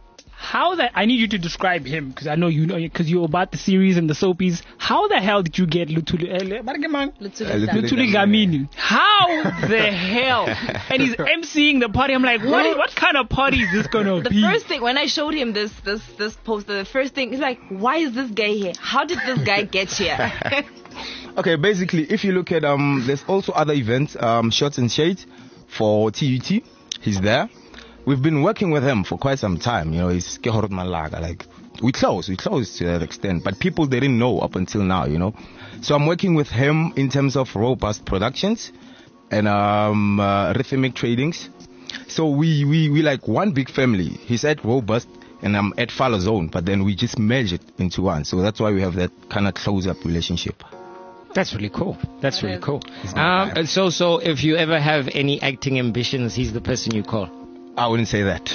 How that? I need you to describe him because I know you know because you're about the series and the soapies. How the hell did you get Luthuli Dlamini? How the hell? And he's emceeing the party. I'm like, what kind of party is this gonna be? The first thing when I showed him this poster, the first thing he's like, why is this guy here? How did this guy get here? Okay, basically, if you look at there's also other events, Shots and Shades for TUT. He's there. We've been working with him for quite some time. You know, he's Kehorot Malaga. Like, we close to that extent. But people didn't know up until now, you know. So I'm working with him in terms of Robust Productions and Rhythmic Tradings. So we like one big family. He's at Robust and I'm at Fallow Zone. But then we just merge it into one. So that's why we have that kind of close-up relationship. That's really cool. That's really cool. So if you ever have any acting ambitions, he's the person you call. I wouldn't say that.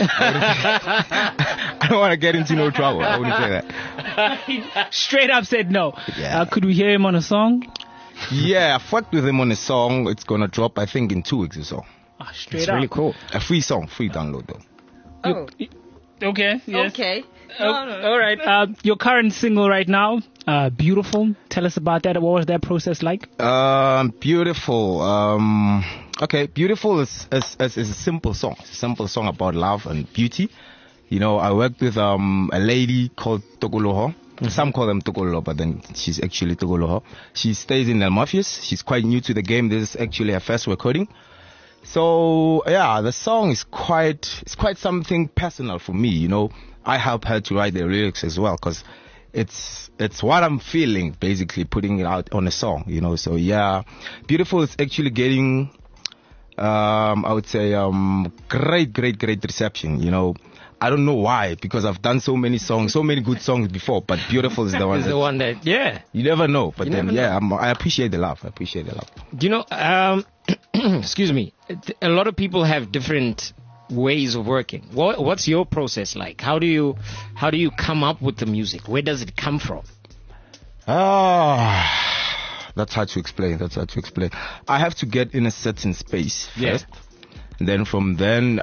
I don't want to get into no trouble. I wouldn't say that. He straight up said no. Yeah. Could we hear him on a song? Yeah, I fucked with him on a song. It's going to drop, I think, in 2 weeks or so. Straight It's up. really cool. A free song, free download though. Okay. Yes. Okay. All right. Your current single right now, Beautiful. Tell us about that. What was that process like? Beautiful. Okay, Beautiful is a simple song. It's a simple song about love and beauty. You know, I worked with a lady called Tokoloho. Some call them Tokoloho, but then she's actually Tokoloho. She stays in El Mafias. She's quite new to the game. This is actually her first recording. So yeah, the song is quite something personal for me. You know, I help her to write the lyrics as well because it's what I'm feeling, basically putting it out on a song. You know, so yeah, Beautiful is actually getting I would say great reception. You know, I don't know why, because I've done so many songs, so many good songs before, but Beautiful is the one. It's the one that, yeah. You never know, but You then never know. I appreciate the love. You know, excuse me. A lot of people have different ways of working. What's your process like? How do you come up with the music? Where does it come from? That's hard to explain. I have to get in a certain space first. And then from then,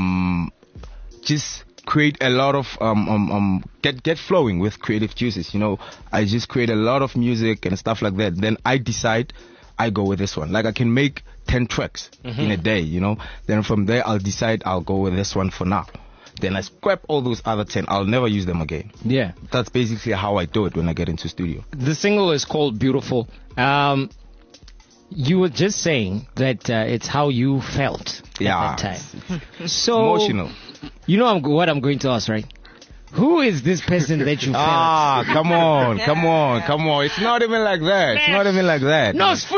just create a lot of get flowing with creative juices. You know, I just create a lot of music and stuff like that. Then I decide I go with this one. Like I can make 10 tracks in a day. You know. Then from there I'll decide I'll go with this one for now. Then I scrap all those other 10. I'll never use them again. Yeah. That's basically how I do it when I get into studio. The single is called Beautiful. You were just saying that it's how you felt at that time. So emotional. You know what I'm going to ask, right? Who is this person that you felt? Come on. It's not even like that. No, it's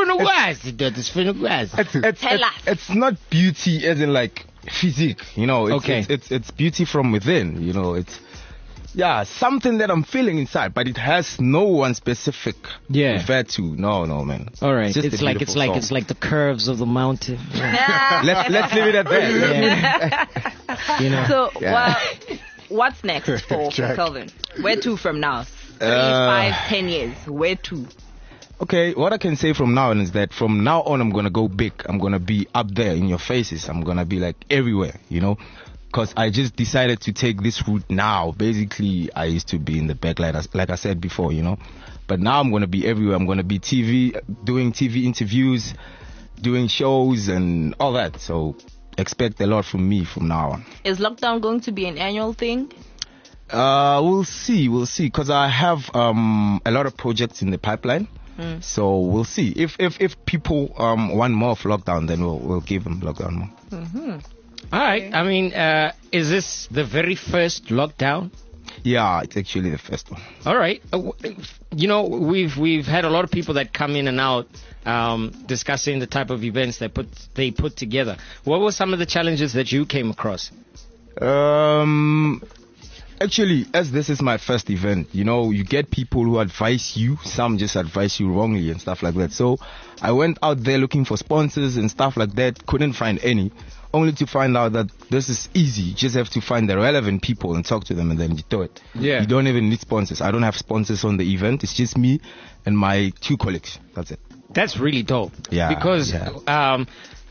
It's not beauty as in like physique, you know. It's beauty from within, you know. It's something that I'm feeling inside, but it has no one specific referred to. No, man. All right. It's like the curves of the mountain. Let's leave it at that. You know. So, well, what's next for Kelvin? Where to from now? 3, 5, 10 years. Where to? Okay, what I can say from now on is that from now on I'm going to go big. I'm going to be up there in your faces. I'm going to be like everywhere, you know, because I just decided to take this route now. Basically, I used to be in the backlight, like I said before, you know, but now I'm going to be everywhere. I'm going to be doing TV interviews, doing shows and all that. So expect a lot from me from now on. Is lockdown going to be an annual thing? We'll see, because I have a lot of projects in the pipeline. So we'll see. If people want more of lockdown, then we'll give them lockdown more. All right. I mean, is this the very first lockdown? Yeah, it's actually the first one. All right. You know, we've had a lot of people that come in and out discussing the type of events they put together. What were some of the challenges that you came across? Actually, as this is my first event, you know, you get people who advise you. Some just advise you wrongly and stuff like that. So I went out there looking for sponsors and stuff like that. Couldn't find any. Only to find out that this is easy. You just have to find the relevant people and talk to them and then you do it. Yeah. You don't even need sponsors. I don't have sponsors on the event. It's just me and my 2 colleagues. That's it. That's really dope. Yeah. Because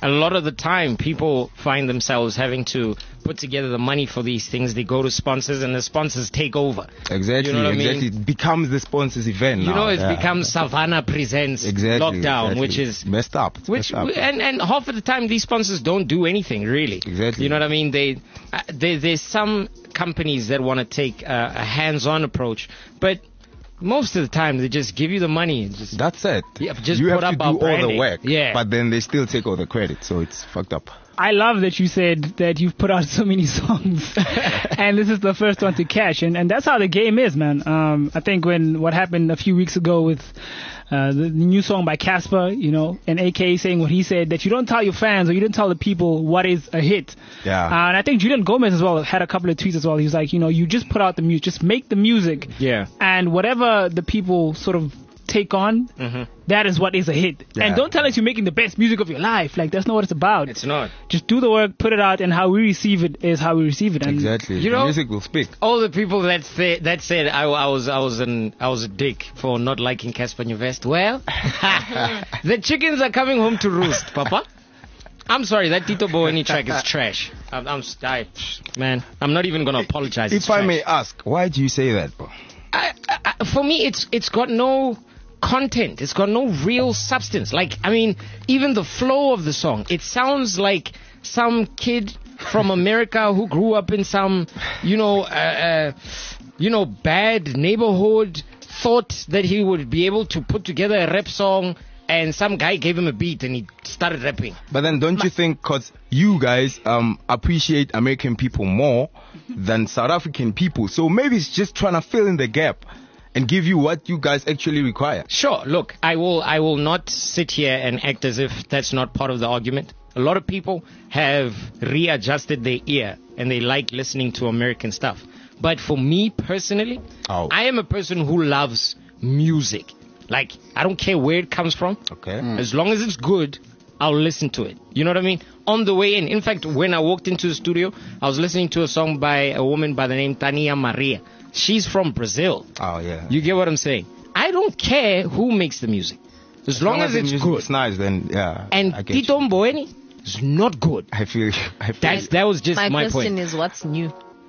a lot of the time people find themselves having to put together the money for these things. They go to sponsors and the sponsors take over. Exactly. You know what I mean? Exactly. It becomes the sponsors event You now. know, it's become Savannah Presents Lockdown, which is messed up. And half of the time these sponsors don't do anything really. Exactly. You know what I mean? There's some companies that want to take a hands-on approach, but most of the time they just give you the money. That's it. Yeah, just you put have up to our do all the branding. work. Yeah. But then they still take all the credit, so it's fucked up. I love that you said that you've put out so many songs and this is the first one to catch. And that's how the game is, man. I think what happened a few weeks ago with the new song by Casper, and AK saying what he said, that you don't tell your fans or you don't tell the people what is a hit. Yeah. And I think Julian Gomez as well had a couple of tweets as well. He was like, you just put out the music, just make the music. Yeah. And whatever the people sort of take on, that is what is a hit. Yeah. And don't tell us you're making the best music of your life. Like, that's not what it's about. It's not. Just do the work, put it out, and how we receive it is how we receive it. And Exactly. You know- music will speak. All the people that said I was a dick for not liking Casper Nyovest. Well, the chickens are coming home to roost, Papa. I'm sorry, that Tito Boweni track is trash. I'm not even gonna apologize. It's If I trash. may ask, why do you say that, bro? For me, it's got no content. It's got no real substance. Like, I mean, even the flow of the song, it sounds like some kid from America who grew up in some, bad neighborhood, thought that he would be able to put together a rap song, and some guy gave him a beat and he started rapping. But then don't you think, because you guys appreciate American people more than South African people, so maybe it's just trying to fill in the gap and give you what you guys actually require? Sure. Look, I will not sit here and act as if that's not part of the argument. A lot of people have readjusted their ear and they like listening to American stuff. But for me personally, I am a person who loves music. Like, I don't care where it comes from. Okay. As long as it's good, I'll listen to it. You know what I mean? On the way in. In fact, when I walked into the studio, I was listening to a song by a woman by the name Tania Maria. She's from Brazil. Oh, yeah. You get what I'm saying? I don't care who makes the music. As long as the it's music good. is nice, then yeah. And I get Tito you. Mboweni is not good. I feel That was just My my question point. is, what's new?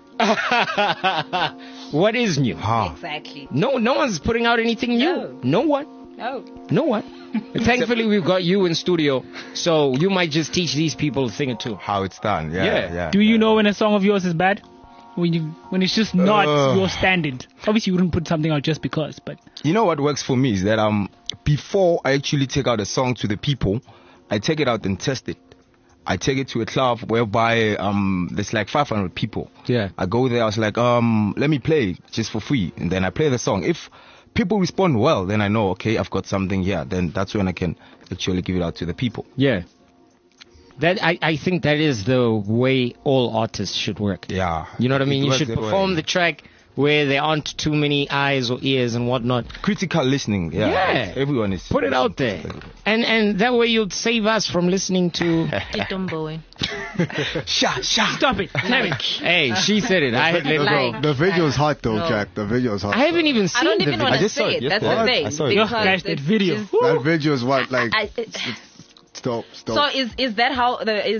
What is new? Exactly. No one's putting out anything new. No one. No one. Thankfully, we've got you in studio, so you might just teach these people a thing or two. how it's done. Yeah. Yeah. do you know when a song of yours is bad? When it's just not your standard. Obviously, you wouldn't put something out just because, but You know what works for me is that before I actually take out a song to the people, I take it out and test it. I take it to a club whereby there's like 500 people. Yeah. I go there, I was like, let me play just for free. And then I play the song. If people respond well, then I know, okay, I've got something here. Then that's when I can actually give it out to the people. Yeah. That I think that is the way all artists should work. Yeah. You know what I mean? It You works should that way. perform the track where there aren't too many eyes or ears and whatnot. Critical listening. Yeah. Yeah. Everyone is. Put it out there. And that way you'll save us from listening to... Tito Mboweni. stop it. Damn it. Hey, she said it. I had let it go. Like- The video is hot though, No. Jack. The video is hot. I haven't even seen I don't the even video. want I to just saw say it it. That's the yesterday. thing. I saw it. Because Guys, that it's video. just- That video is what, like, stop. So is that how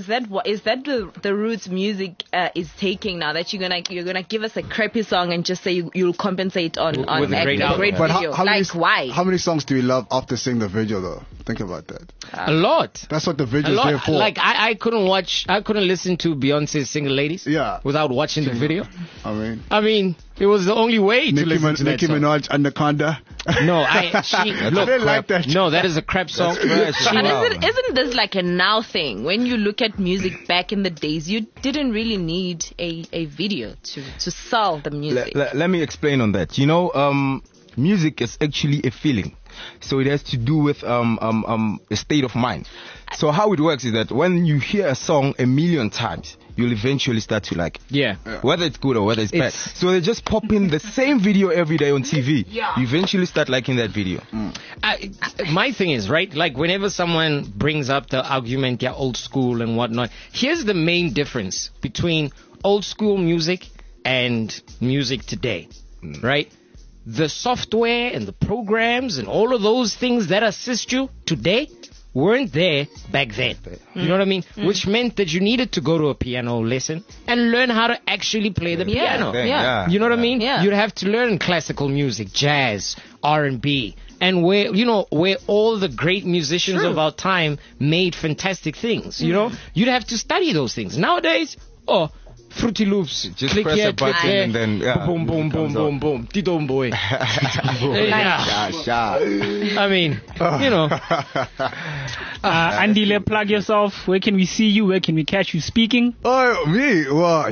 the roots music is taking now, that you're gonna give us a crappy song and just say you'll compensate on With a great album. But video? Why? How many songs do you love after seeing the video though? Think about that. A lot. That's what the A video is there lot. for. Like, I couldn't listen to Beyonce's Single Ladies Yeah. without watching the video. I mean, It was the only way to listen to that Nicki song. Minaj, Anaconda. No, look, didn't like that. no, that is a crap song. And Wow. isn't this like a now thing? When you look at music back in the days, you didn't really need a video to sell the music. Let me explain on that. You know, music is actually a feeling. So it has to do with a state of mind. So how it works is that when you hear a song a million times, you'll eventually start to like it. Yeah. Whether it's good or whether it's bad. It's- So they just pop in the same video every day on TV. You eventually start liking that video. My thing is, right, like whenever someone brings up the argument, yeah, old school and whatnot, here's the main difference between old school music and music today, right? The software and the programs and all of those things that assist you today weren't there back then. You know what I mean? Which meant that you needed to go to a piano lesson and learn how to actually play the piano. Yeah. You know what I mean? Yeah. You'd have to learn classical music, jazz, R&B, and where all the great musicians of our time made fantastic things. You know, you'd have to study those things. Nowadays, Fruity Loops, Just click press here, a button click there, and then, boom, boom, boom, boom, boom, Tidom boy. I mean, you know. Andile, plug yourself. Where can we see you? Where can we catch you speaking? Oh, me? Well,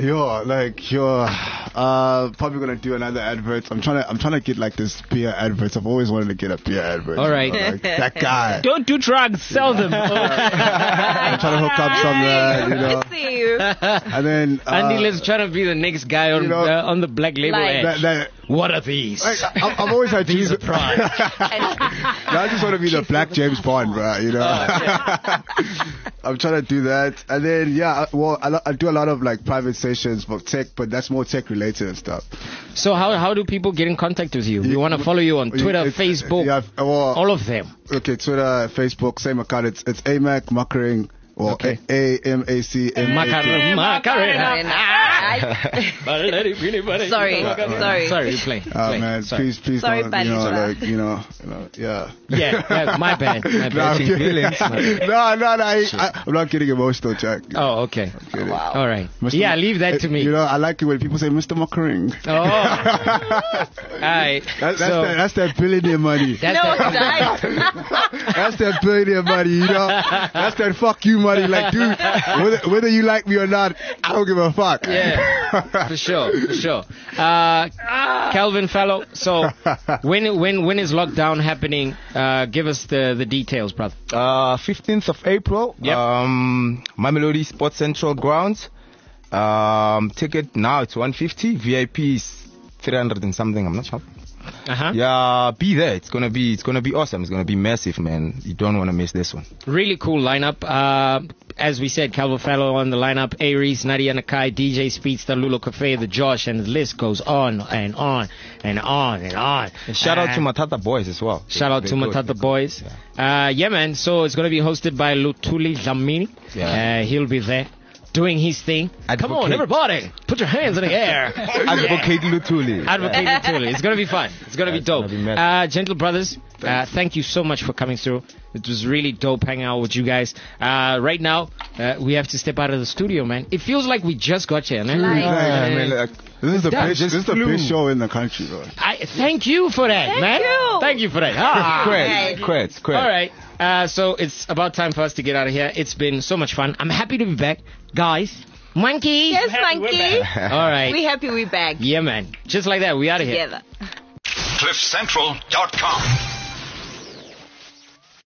probably gonna do another advert. I'm trying to get like this beer adverts. I've always wanted to get a beer advert. All right. Like, that guy. Don't do drugs. Sell them. I'm trying to hook up somewhere, I see you. And then Andile's trying to be the next guy on the black label Like- edge. What are these? I've always had These dreams. are pride. I just want to be the black James Bond, bro. You know. I'm trying to do that, and then I do a lot of like private sessions for tech, but that's more tech related and stuff. So how do people get in contact with you? We want to follow you on Twitter, Facebook, all of them. Okay, Twitter, Facebook, same account. It's AMAC Makering. Or Okay. AMAC. Sorry. Sorry, play. Man, Sorry. please Sorry, don't, Bali, Yeah, my bad. No, I'm kidding. No, I'm not getting emotional, Jack. Oh, okay. Wow. All right. Mr. Yeah, leave that to me. You know, I like it when people say Mr. Makering. Oh. All right. That's that billionaire money. That's No, that- That's that billionaire money, you know. That's that fuck you money. Like, dude, whether you like me or not, I don't give a fuck. Yeah, for sure. Calvin Fallow. So when is lockdown happening? Give us the details, brother. 15th of April. Yep. Mamelodi Sports Central grounds. Ticket now it's 150. VIP is 300 and something. I'm not sure. Yeah, be there. It's gonna be awesome. It's gonna be massive, man. You don't want to miss this one. Really cool lineup. As we said, Calvin Fallow on the lineup, Aries, Nadia Nakai, DJ Speedster, Lulo Cafe, the Josh, and the list goes on and on and on and on. And shout out to Matata Boys as well. Shout out to Matata Boys. Yeah, man. So it's gonna be hosted by Lutuli Dlamini. Yeah. He'll be there doing his thing. Come on, everybody, put your hands in the air. Advocate Lutuli. Advocate Lutuli. It's gonna be fun. It's gonna be dope. Gentle Brothers, thank you so much for coming through. It was really dope hanging out with you guys. Right now, we have to step out of the studio, man. It feels like we just got here, man. This is the best show in the country, bro. Thank you for that, man. Thank you for that. Creds. All right. So it's about time for us to get out of here. It's been so much fun. I'm happy to be back. Guys, Monkey. Yes, Monkey. All right. We happy we back. Yeah, man. Just like that, we out of here. Together. CliffCentral.com